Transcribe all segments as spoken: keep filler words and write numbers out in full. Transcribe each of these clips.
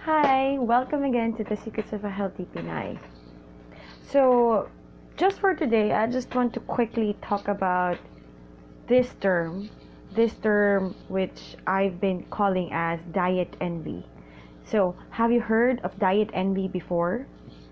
Hi, welcome again to the Secrets of a Healthy Pinay. So, just for today, I just want to quickly talk about this term, this term which I've been calling as diet envy. So, have you heard of diet envy before?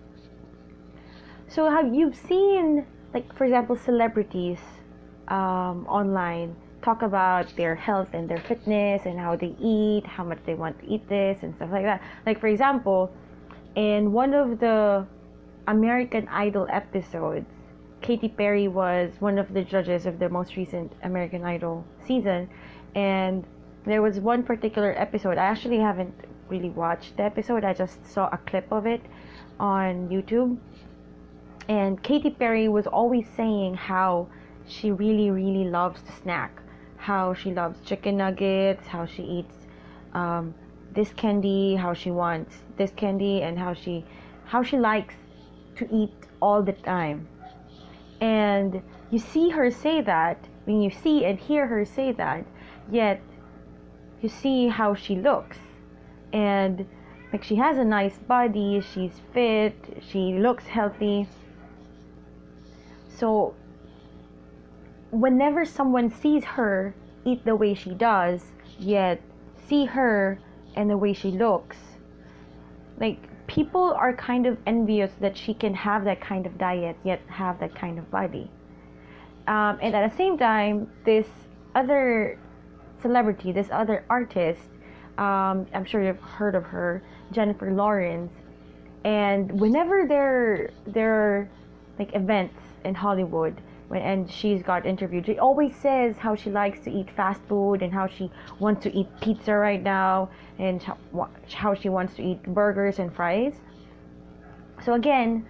So, have you seen, like, for example, celebrities um, online talk about their health and their fitness and how they eat, how much they want to eat this and stuff like that. Like, for example, in one of the American Idol episodes, Katy Perry was one of the judges of the most recent American Idol season, and there was one particular episode. I actually haven't really watched the episode. I just saw a clip of it on YouTube. And Katy Perry was always saying how she really, really loves to snack, how she loves chicken nuggets, how she eats um, this candy, how she wants this candy, and how she how she likes to eat all the time. And you see her say that, when you see and hear her say that, yet you see how she looks. And like, she has a nice body, she's fit, she looks healthy. So whenever someone sees her eat the way she does, yet see her and the way she looks, like, people are kind of envious that she can have that kind of diet yet have that kind of body. Um, and at the same time, this other celebrity, this other artist, um, I'm sure you've heard of her, Jennifer Lawrence. And whenever there there are like events in Hollywood, when and she's got interviewed, she always says how she likes to eat fast food and how she wants to eat pizza right now, and how, how she wants to eat burgers and fries. So again,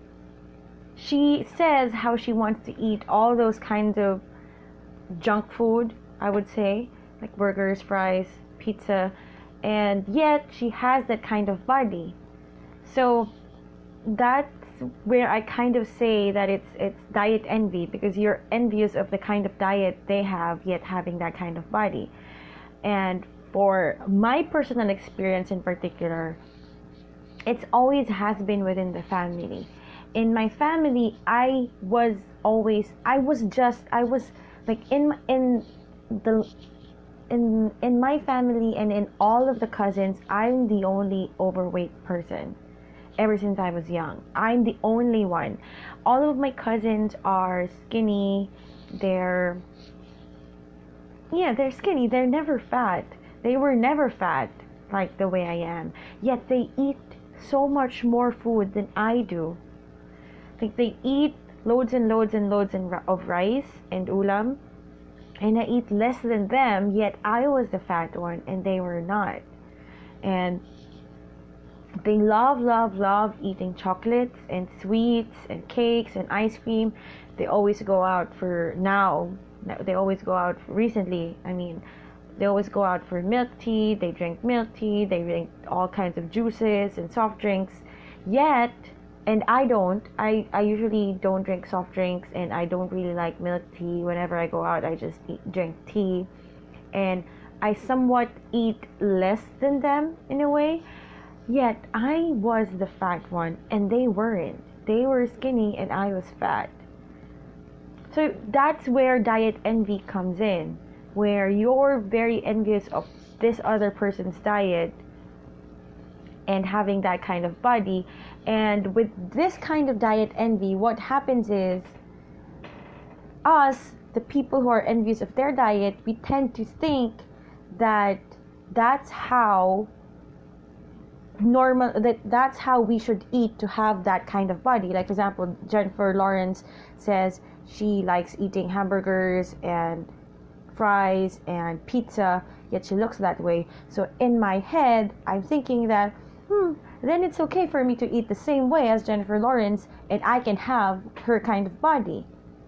she says how she wants to eat all those kinds of junk food, I would say, like burgers, fries, pizza, and yet she has that kind of body. So that's where I kind of say that it's it's diet envy, because you're envious of the kind of diet they have yet having that kind of body. And for my personal experience in particular, it's always has been within the family. In my family, I was always I was just I was like in in the in in my family and in all of the cousins, I'm the only overweight person. Ever since I was young, I'm the only one. All of my cousins are skinny. They're yeah, they're skinny. They're never fat. They were never fat like the way I am. Yet they eat so much more food than I do. Like, they eat loads and loads and loads of rice and ulam, and I eat less than them. Yet I was the fat one, and they were not. And they love, love, love eating chocolates and sweets and cakes and ice cream. They always go out for now. They always go out for, recently. I mean, they always go out for milk tea. They drink milk tea. They drink all kinds of juices and soft drinks. Yet, and I don't. I, I usually don't drink soft drinks, and I don't really like milk tea. Whenever I go out, I just eat, drink tea. And I somewhat eat less than them in a way. Yet I was the fat one, and they weren't. They were skinny, and I was fat. So that's where diet envy comes in, where you're very envious of this other person's diet and having that kind of body. And with this kind of diet envy, what happens is, us, the people who are envious of their diet, we tend to think that that's how normal that that's how we should eat to have that kind of body. Like, for example, Jennifer Lawrence says she likes eating hamburgers and fries and pizza, yet she looks that way. So in my head, I'm thinking that hmm then it's okay for me to eat the same way as Jennifer Lawrence, and I can have her kind of body.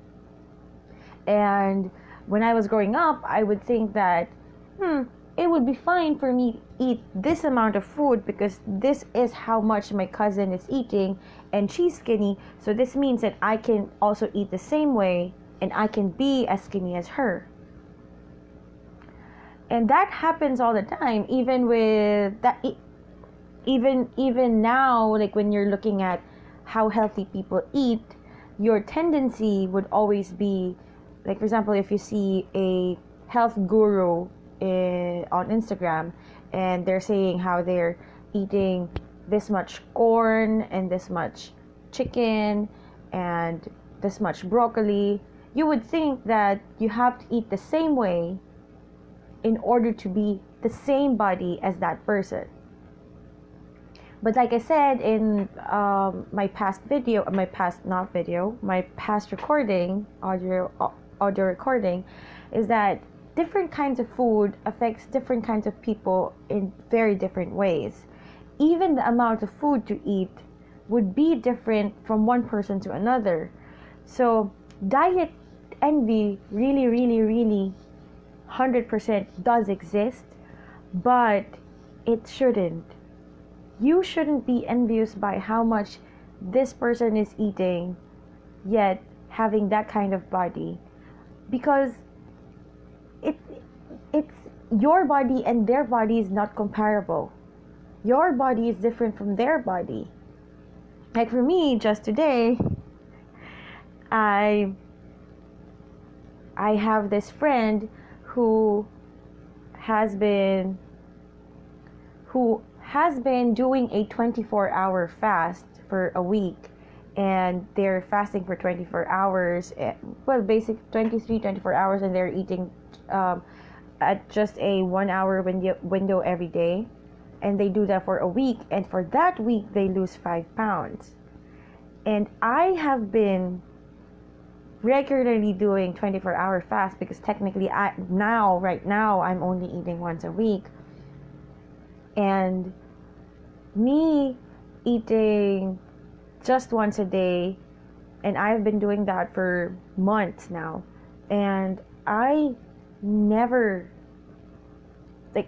And when I was growing up, I would think that hmm it would be fine for me to eat this amount of food, because this is how much my cousin is eating, and she's skinny, so this means that I can also eat the same way, and I can be as skinny as her. And that happens all the time, even with that even even now, like when you're looking at how healthy people eat, your tendency would always be, like for example, if you see a health guru in, on Instagram, and they're saying how they're eating this much corn and this much chicken and this much broccoli, you would think that you have to eat the same way in order to be the same body as that person. But like I said in um, my past video, my past not video, my past recording, audio audio recording, is that different kinds of food affects different kinds of people in very different ways. Even the amount of food to eat would be different from one person to another. So diet envy really, really, really one hundred percent does exist, but it shouldn't. You shouldn't be envious by how much this person is eating, yet having that kind of body, because it it's your body and their body is not comparable. Your body is different from their body. Like for me, just today, I I have this friend who has been who has been doing a twenty-four hour fast for a week, and they're fasting for twenty-four hours, well basic twenty-three twenty-four hours, and they're eating um, at just a one hour window, window every day, and they do that for a week, and for that week they lose five pounds. And I have been regularly doing twenty-four hour fast, because technically I now right now I'm only eating once a week, and me eating just once a day, and I've been doing that for months now, and I never, like,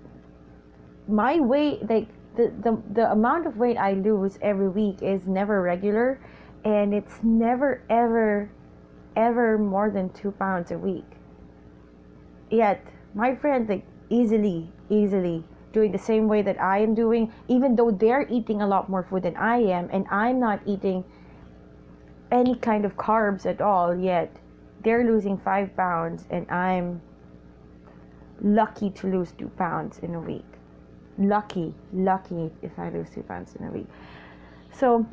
my weight, like the, the the amount of weight I lose every week is never regular, and it's never ever ever more than two pounds a week. Yet my friend, like, easily easily doing the same way that I am doing, even though they're eating a lot more food than I am, and I'm not eating any kind of carbs at all, yet they're losing five pounds, and I'm lucky to lose two pounds in a week. Lucky, lucky if I lose two pounds in a week. So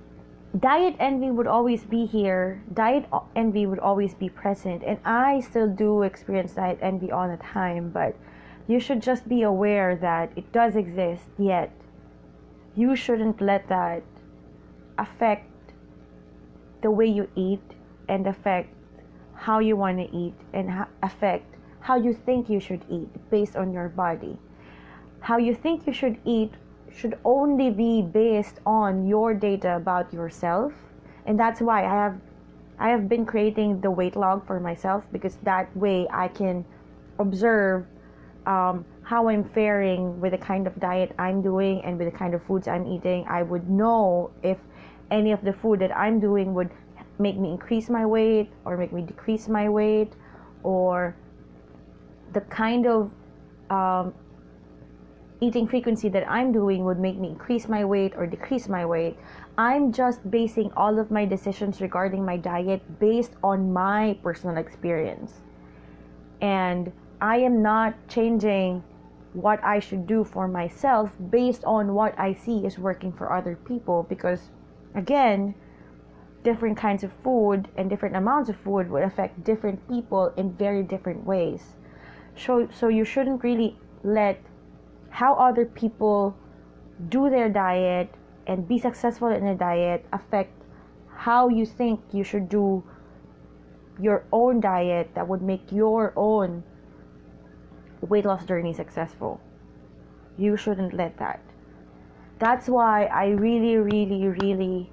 diet envy would always be here. Diet envy would always be present, and I still do experience diet envy all the time, but you should just be aware that it does exist, yet you shouldn't let that affect the way you eat, and affect how you want to eat, and ha- affect how you think you should eat based on your body. How you think you should eat should only be based on your data about yourself, and that's why I have I have been creating the weight log for myself, because that way I can observe um, how I'm faring with the kind of diet I'm doing and with the kind of foods I'm eating. I would know if any of the food that I'm doing would make me increase my weight or make me decrease my weight, or the kind of um, eating frequency that I'm doing would make me increase my weight or decrease my weight. I'm just basing all of my decisions regarding my diet based on my personal experience. And I am not changing what I should do for myself based on what I see is working for other people, because again, different kinds of food and different amounts of food would affect different people in very different ways. So, so you shouldn't really let how other people do their diet and be successful in a diet affect how you think you should do your own diet that would make your own weight loss journey successful. You shouldn't let that. That's why I really, really, really,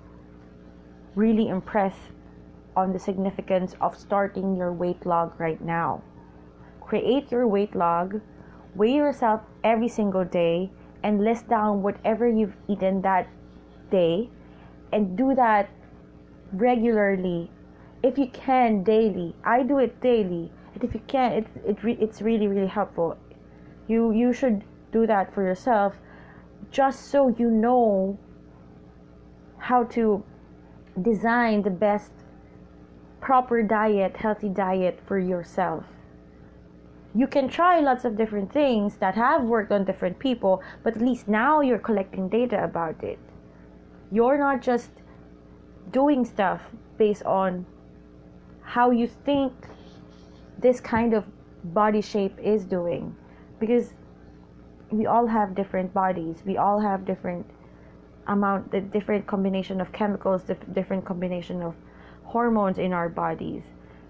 really impress on the significance of starting your weight log right now. Create your weight log, weigh yourself every single day, and list down whatever you've eaten that day, and do that regularly. If you can, daily. I do it daily. And if you can, it's it re- it's really really helpful. You you should do that for yourself. just so you know how to design the best proper diet, healthy diet for yourself. You can try lots of different things that have worked on different people, but at least now you're collecting data about it. You're not just doing stuff based on how you think this kind of body shape is doing, because we all have different bodies, we all have different amount, the different combination of chemicals, the different combination of hormones in our bodies.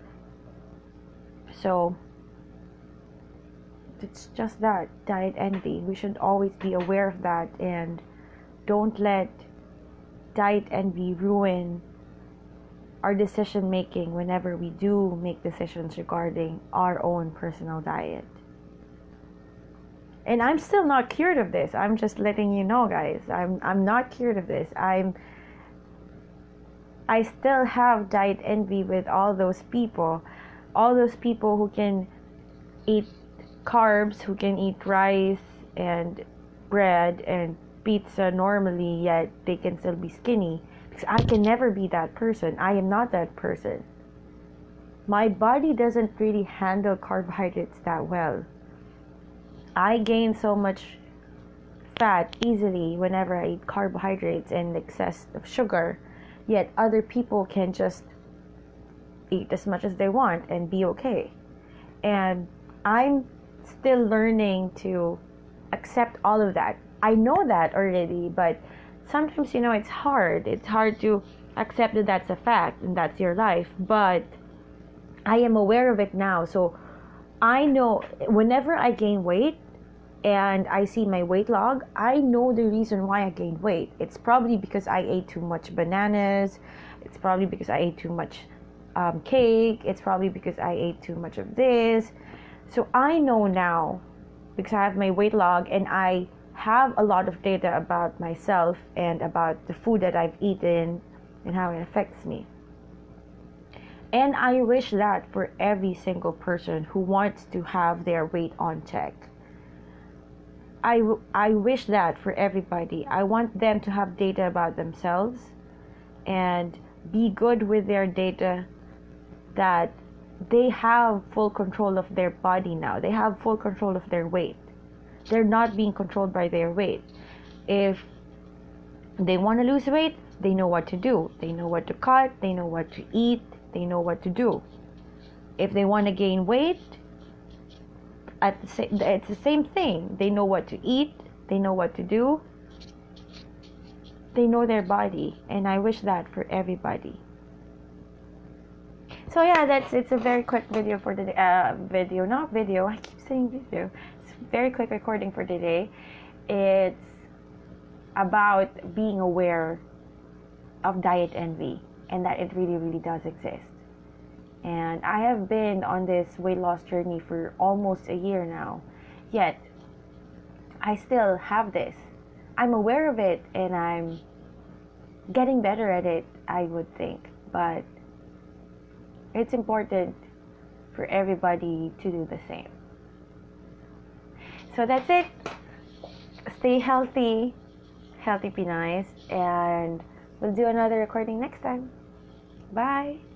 So it's just that, diet envy. We should always be aware of that, and don't let diet envy ruin our decision making whenever we do make decisions regarding our own personal diet. And I'm still not cured of this. I'm just letting you know, guys. I'm I'm not cured of this. I'm I still have diet envy with all those people. All those people who can eat carbs, who can eat rice and bread and pizza normally, yet they can still be skinny. Because I can never be that person. I am not that person. My body doesn't really handle carbohydrates that well. I gain so much fat easily whenever I eat carbohydrates and excess of sugar, yet other people can just eat as much as they want and be okay. And I'm still learning to accept all of that. I know that already, but sometimes, you know, it's hard. It's hard to accept that that's a fact and that's your life. But I am aware of it now. So I know whenever I gain weight and I see my weight log, I know the reason why I gained weight. It's probably because I ate too much bananas. It's probably because I ate too much um, cake. It's probably because I ate too much of this. So I know now, because I have my weight log and I have a lot of data about myself and about the food that I've eaten and how it affects me. And I wish that for every single person who wants to have their weight on check. I, I wish that for everybody. I want them to have data about themselves and be good with their data, that they have full control of their body now. They have full control of their weight. They're not being controlled by their weight. If they want to lose weight, they know what to do. They know what to cut. They know what to eat. They know what to do. If they want to gain weight, at the same, it's the same thing. They know what to eat. They know what to do. They know their body, and I wish that for everybody. So yeah, that's it's a very quick video for the uh, video, not video. I keep saying video. It's a very quick recording for today. It's about being aware of diet envy, and that it really, really does exist. And I have been on this weight loss journey for almost a year now, yet I still have this. I'm aware of it, and I'm getting better at it, I would think. But it's important for everybody to do the same. So that's it. Stay healthy, healthy be nice, and we'll do another recording next time. Bye.